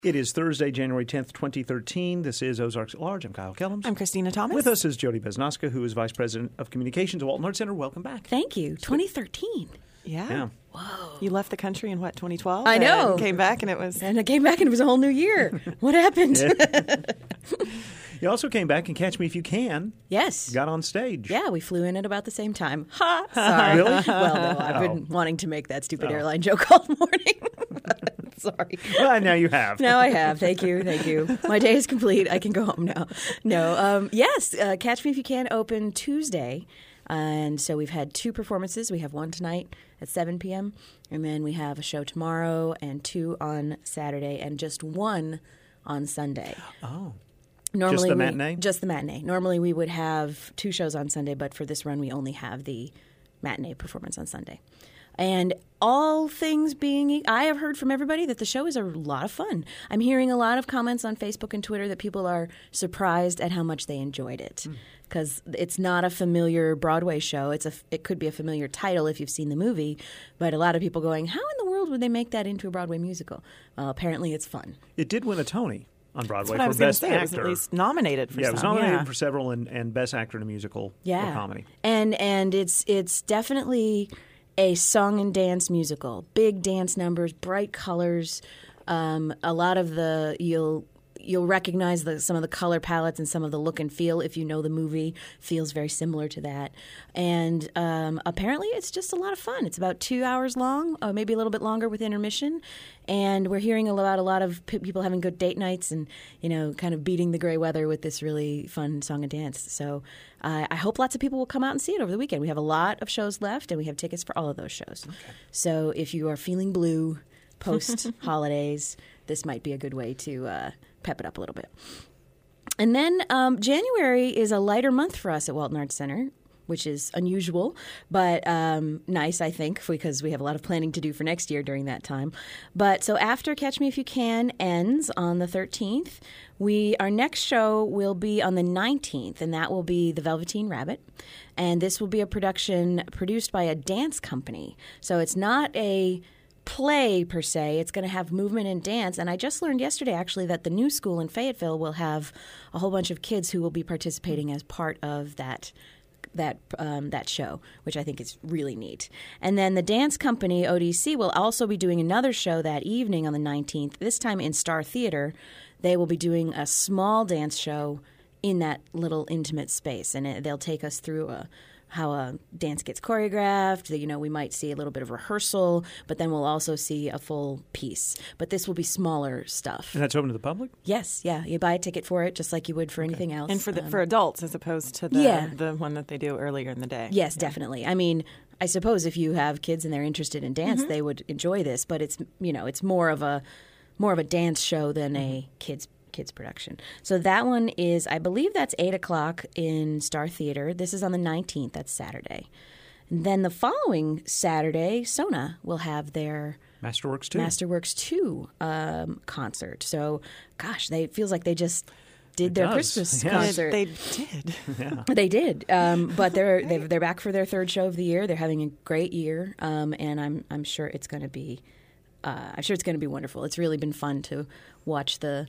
It is Thursday, January 10th, 2013. This is Ozarks at Large. I'm Kyle Kellums. I'm Christina Thomas. With us is Jody Beznoska, who is Vice President of Communications at Walton Arts Center. Welcome back. Thank you. 2013. Yeah. Whoa. You left the country in, 2012? I know. And came back and it was... And I came back and it was a whole new year. What happened? You also came back and Catch Me If You Can. Yes. Got on stage. Yeah, we flew in at about the same time. Ha! Sorry. Really? Well, no, I've been wanting to make that stupid airline joke all morning. Sorry. Well, now you have. Now I have. Thank you. Thank you. My day is complete. I can go home now. No. Yes. Catch Me If You Can open Tuesday. And so we've had 2 performances. We have one tonight at 7 p.m. And then we have a show tomorrow and 2 on Saturday and just 1 on Sunday. Oh. Normally just the matinee? Just the matinee. Normally we would have 2 shows on Sunday, but for this run we only have the matinee performance on Sunday. And all things being, I have heard from everybody that the show is a lot of fun. I'm hearing a lot of comments on Facebook and Twitter that people are surprised at how much they enjoyed it. Because it's not a familiar Broadway show. It could be a familiar title if you've seen the movie, but a lot of people going, how in the world would they make that into a Broadway musical? Well, apparently it's fun. It did win a Tony on Broadway That's what for I was Best gonna say. Actor. It was at least nominated for some. Yeah, it was nominated for several and Best Actor in a Musical or Comedy. And it's definitely a song and dance musical. Big dance numbers, bright colors. A lot of the you'll recognize some of the color palettes and some of the look and feel if you know the movie. Feels very similar to that. And apparently it's just a lot of fun. It's about 2 hours long, maybe a little bit longer with intermission. And we're hearing about a lot of people having good date nights and, kind of beating the gray weather with this really fun song and dance. So I hope lots of people will come out and see it over the weekend. We have a lot of shows left, and we have tickets for all of those shows. Okay. So if you are feeling blue post-holidays, this might be a good way to pep it up a little bit. And then January is a lighter month for us at Walton Arts Center, which is unusual, but nice, I think, because we have a lot of planning to do for next year during that time. But so after Catch Me If You Can ends on the 13th, our next show will be on the 19th, and that will be The Velveteen Rabbit. And this will be a production produced by a dance company. So it's not a play per se. It's going to have movement and dance. And I just learned yesterday, actually, that the new school in Fayetteville will have a whole bunch of kids who will be participating as part of that show, which I think is really neat. And then the dance company, ODC, will also be doing another show that evening on the 19th, this time in Star Theater. They will be doing a small dance show in that little intimate space, and they'll take us through how a dance gets choreographed. We might see a little bit of rehearsal, but then we'll also see a full piece. But this will be smaller stuff. And that's open to the public? Yes, yeah. You buy a ticket for it just like you would for anything else. And for adults as opposed to the one that they do earlier in the day. Yes, definitely. I mean, I suppose if you have kids and they're interested in dance, they would enjoy this, but it's more of a dance show than a kids production. So that one is, I believe that's 8 o'clock in Star Theater. This is on the 19th. That's Saturday. And then the following Saturday, Sona will have their Masterworks 2 concert. So, gosh, it feels like they just did their Christmas concert. They did. Yeah. They did. But they're back for their 3rd show of the year. They're having a great year, and I'm sure it's going to be wonderful. It's really been fun to watch the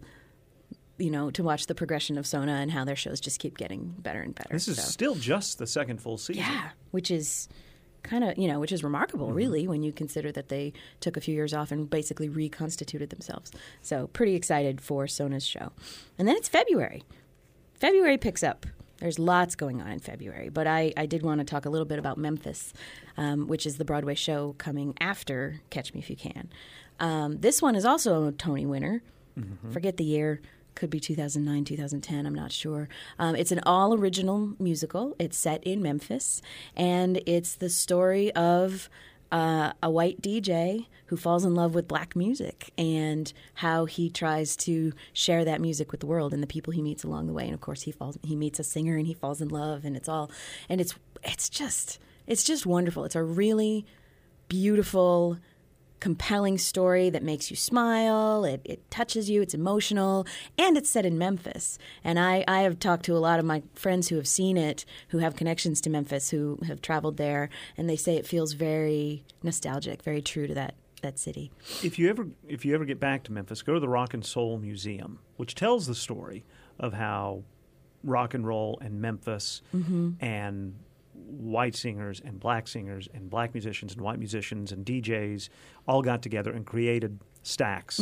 progression of Sona and how their shows just keep getting better and better. This is still just the 2nd full season. Yeah, which is kind of, which is remarkable, really, when you consider that they took a few years off and basically reconstituted themselves. So pretty excited for Sona's show. And then it's February. February picks up. There's lots going on in February. But I did want to talk a little bit about Memphis, which is the Broadway show coming after Catch Me If You Can. This one is also a Tony winner. Forget the year. Could be 2009, 2010, I'm not sure. It's an all-original musical. It's set in Memphis, and it's the story of a white DJ who falls in love with black music and how he tries to share that music with the world and the people he meets along the way. And, of course, he meets a singer and he falls in love, and it's just wonderful. It's a really beautiful, compelling story that makes you smile. It touches you. It's emotional. And it's set in Memphis. And I have talked to a lot of my friends who have seen it, who have connections to Memphis, who have traveled there, and they say it feels very nostalgic, very true to that city. If you ever get back to Memphis, go to the Rock and Soul Museum, which tells the story of how rock and roll and Memphis and white singers and black musicians and white musicians and DJs all got together and created Stax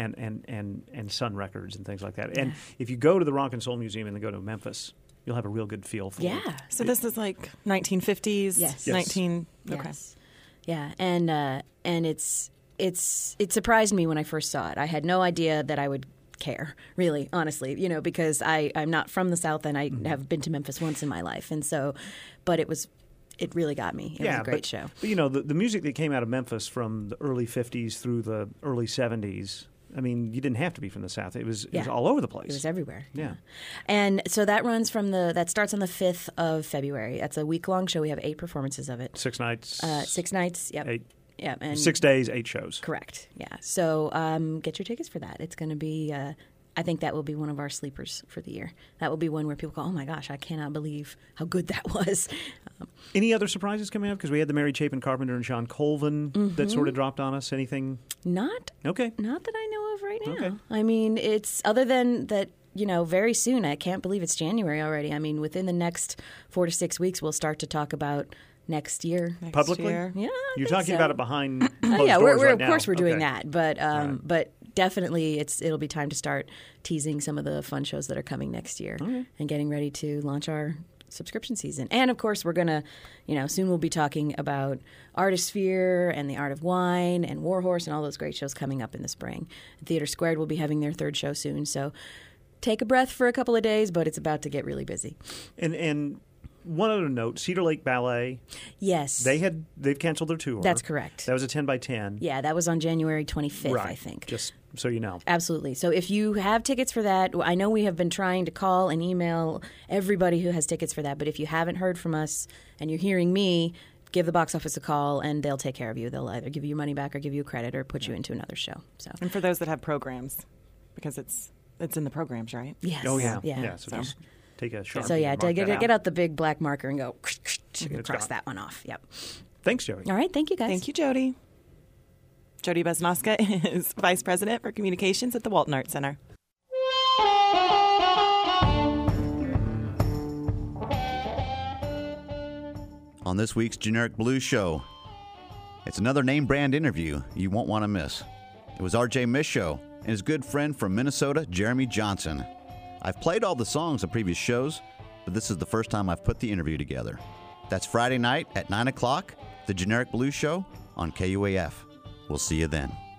and Sun Records and things like that. And if you go to the Rock and Soul Museum and then go to Memphis, you'll have a real good feel for it. Yeah. So this is like 1950s? Yes. 19... Yes. Okay. Yeah, and it surprised me when I first saw it. I had no idea that I would care, really, honestly, because I'm not from the South and I have been to Memphis once in my life. And so, but it really got me. It was a great show. But the music that came out of Memphis from the early 50s through the early 70s, I mean, you didn't have to be from the South. It was all over the place. It was everywhere. Yeah. And so that runs that starts on the 5th of February. That's a week-long show. We have 8 performances of it. 6 nights. 6 nights, yep. 8. Yeah, and 6 days, 8 shows. Correct. Yeah. So get your tickets for that. It's going to be. I think that will be one of our sleepers for the year. That will be one where people go, "Oh my gosh, I cannot believe how good that was." Any other surprises coming up? Because we had the Mary Chapin Carpenter and Sean Colvin that sort of dropped on us. Anything? Not that I know of right now. Okay. I mean, it's other than that. Very soon. I can't believe it's January already. I mean, within the next 4 to 6 weeks, we'll start to talk about next year. Publicly? Yeah, You're talking about it behind closed yeah, doors we're right of now. course we're doing Okay. that, but definitely it'll be time to start teasing some of the fun shows that are coming next year and getting ready to launch our subscription season. And of course we're gonna, soon we'll be talking about Artisphere and the Art of Wine and Warhorse and all those great shows coming up in the spring. Theater Squared will be having their 3rd show soon, so take a breath for a couple of days, but it's about to get really busy. And one other note, Cedar Lake Ballet. Yes. They've canceled their tour. That's correct. That was a 10 by 10. Yeah, that was on January 25th, right. I think. Just so you know. Absolutely. So if you have tickets for that, I know we have been trying to call and email everybody who has tickets for that, but if you haven't heard from us and you're hearing me, give the box office a call and they'll take care of you. They'll either give you your money back or give you credit or put you into another show. So. And for those that have programs, because it's in the programs, right? Yes. Oh, yeah. Yeah. So just take a Sharpie. So, yeah, and mark that get out the big black marker and go It's cross gone. that one off. Yep. Thanks, Joey. All right. Thank you, guys. Thank you, Jody. Jody Besnoska is Vice President for Communications at the Walton Art Center. On this week's Generic Blues Show, it's another name brand interview you won't want to miss. It was R.J. Michaud and his good friend from Minnesota, Jeremy Johnson. I've played all the songs of previous shows, but this is the first time I've put the interview together. That's Friday night at 9 o'clock, the Generic Blues Show on KUAF. We'll see you then.